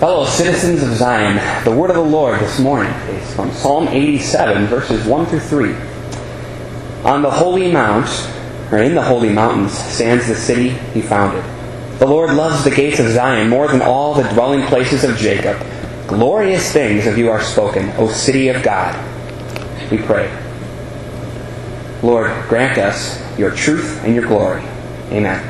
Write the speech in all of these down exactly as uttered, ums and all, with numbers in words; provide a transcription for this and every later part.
Fellow citizens of Zion, the word of the Lord this morning is from Psalm eighty-seven, verses one through three. On the holy mount, or in the holy mountains, stands the city he founded. The Lord loves the gates of Zion more than all the dwelling places of Jacob. Glorious things of you are spoken, O city of God. We pray. Lord, grant us your truth and your glory. Amen.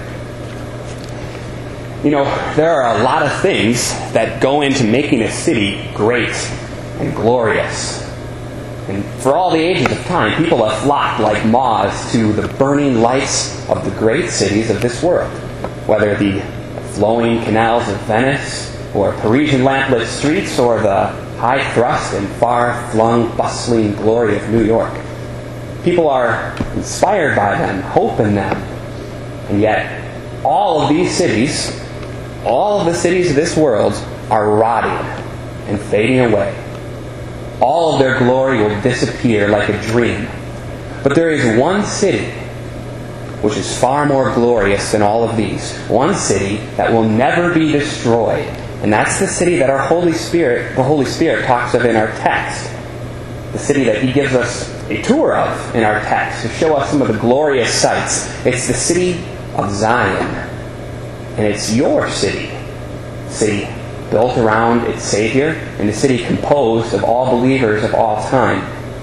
You know, there are a lot of things that go into making a city great and glorious. And for all the ages of time, people have flocked like moths to the burning lights of the great cities of this world. Whether the flowing canals of Venice, or Parisian lamplit streets, or the high-thrust and far-flung bustling glory of New York. People are inspired by them, hope in them. And yet, all of these cities, all of the cities of this world are rotting and fading away. All of their glory will disappear like a dream. But there is one city which is far more glorious than all of these. One city that will never be destroyed. And that's the city that our Holy Spirit, the Holy Spirit talks of in our text. The city that He gives us a tour of in our text to show us some of the glorious sights. It's the city of Zion. And it's your city. City built around its Savior, and a city composed of all believers of all time.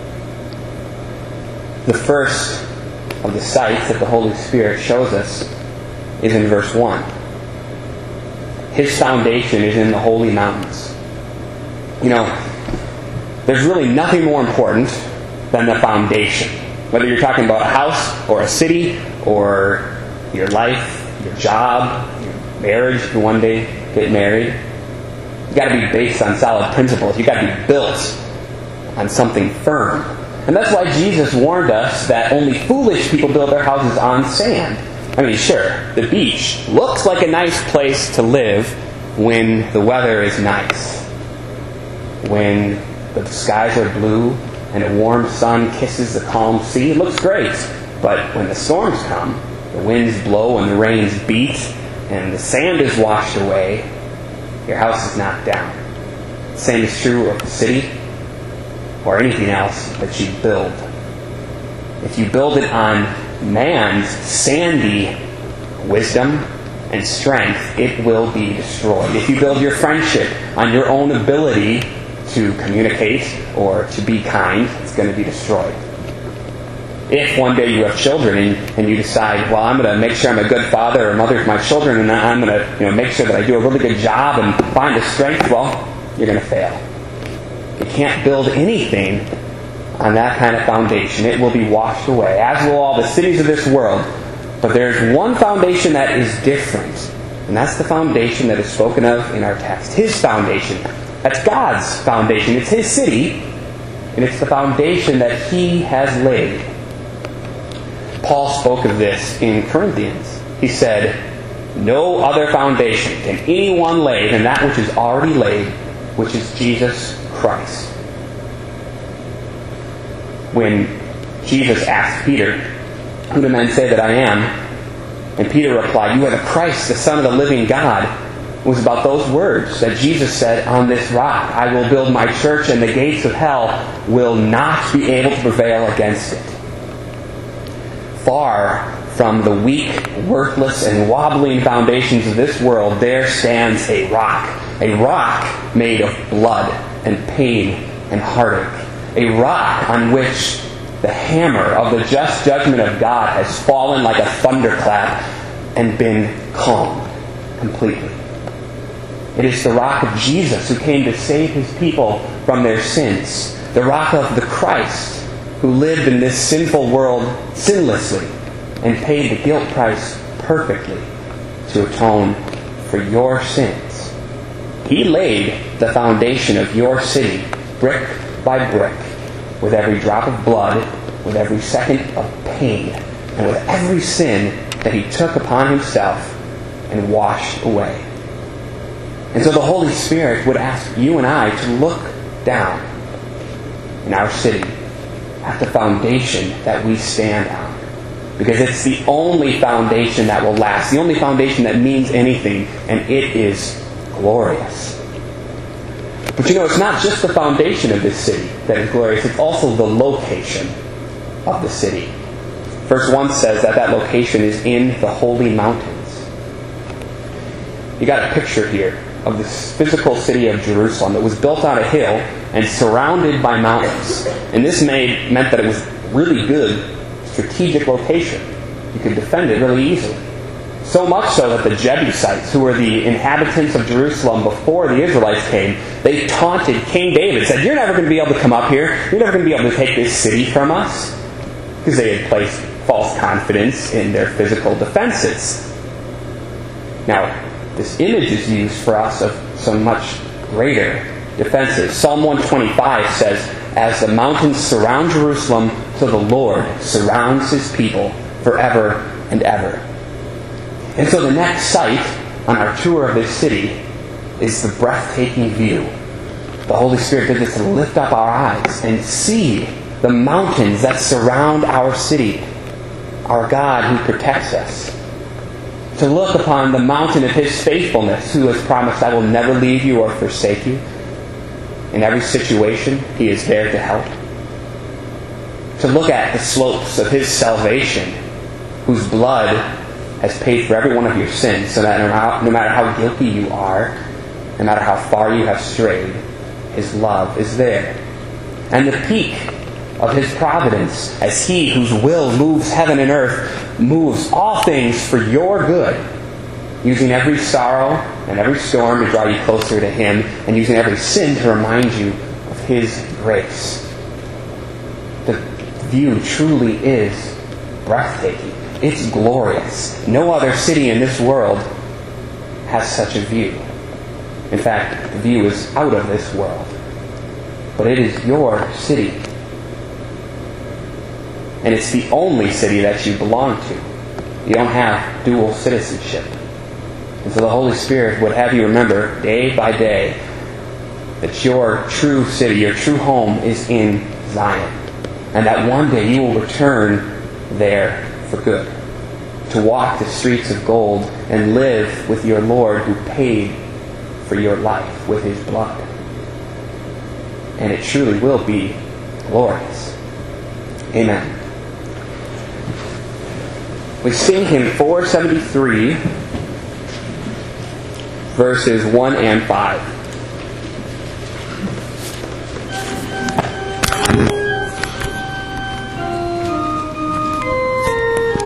The first of the sights that the Holy Spirit shows us is in verse one. His foundation is in the holy mountains. You know, there's really nothing more important than the foundation. Whether you're talking about a house or a city or your life, your job, your marriage, if you one day get married, you've got to be based on solid principles. You've got to be built on something firm. And that's why Jesus warned us that only foolish people build their houses on sand. I mean, sure, the beach looks like a nice place to live when the weather is nice. When the skies are blue and a warm sun kisses the calm sea, it looks great. But when the storms come, the winds blow and the rains beat, and the sand is washed away, your house is knocked down. The same is true of the city or anything else that you build. If you build it on man's sandy wisdom and strength, it will be destroyed. If you build your friendship on your own ability to communicate or to be kind, it's going to be destroyed. If one day you have children and, and you decide, well, I'm going to make sure I'm a good father or mother to my children, and I'm going to, you know, make sure that I do a really good job and find the strength, well, you're going to fail. You can't build anything on that kind of foundation. It will be washed away, as will all the cities of this world. But there's one foundation that is different, and that's the foundation that is spoken of in our text. His foundation. That's God's foundation. It's His city, and it's the foundation that He has laid. Paul spoke of this in Corinthians. He said, "No other foundation can anyone lay than that which is already laid, which is Jesus Christ." When Jesus asked Peter, "Who do men say that I am?" and Peter replied, "You are the Christ, the Son of the living God," it was about those words that Jesus said, "On this rock I will build my church, and the gates of hell will not be able to prevail against it." Far from the weak, worthless, and wobbling foundations of this world, there stands a rock. A rock made of blood and pain and heartache. A rock on which the hammer of the just judgment of God has fallen like a thunderclap and been calmed completely. It is the rock of Jesus who came to save His people from their sins. The rock of the Christ who lived in this sinful world sinlessly and paid the guilt price perfectly to atone for your sins. He laid the foundation of your city brick by brick, with every drop of blood, with every second of pain, and with every sin that He took upon Himself and washed away. And so the Holy Spirit would ask you and I to look down in our city at the foundation that we stand on. Because it's the only foundation that will last, the only foundation that means anything, and it is glorious. But you know, it's not just the foundation of this city that is glorious, it's also the location of the city. Verse one says that that location is in the holy mountains. You got a picture here of this physical city of Jerusalem. It was built on a hill and surrounded by mountains. And this made, meant that it was really good strategic location. You could defend it really easily. So much so that the Jebusites, who were the inhabitants of Jerusalem before the Israelites came, they taunted King David, said, "You're never going to be able to come up here. You're never going to be able to take this city from us." Because they had placed false confidence in their physical defenses. Now, this image is used for us of some much greater defenses. Psalm one twenty-five says, "As the mountains surround Jerusalem, so the Lord surrounds His people forever and ever." And so the next sight on our tour of this city is the breathtaking view. The Holy Spirit did this to lift up our eyes and see the mountains that surround our city, our God who protects us. To look upon the mountain of His faithfulness, who has promised, "I will never leave you or forsake you." In every situation, He is there to help. To look at the slopes of His salvation, whose blood has paid for every one of your sins, so that no matter how guilty you are, no matter how far you have strayed, His love is there. And the peak of His providence, as He whose will moves heaven and earth, moves all things for your good, using every sorrow and every storm to draw you closer to Him, and using every sin to remind you of His grace. The view truly is breathtaking. It's glorious. No other city in this world has such a view. In fact, the view is out of this world. But it is your city. And it's the only city that you belong to. You don't have dual citizenship. And so the Holy Spirit would have you remember day by day that your true city, your true home is in Zion. And that one day you will return there for good. To walk the streets of gold and live with your Lord who paid for your life with His blood. And it truly will be glorious. Amen. We sing hymn four seventy-three, verses one and five.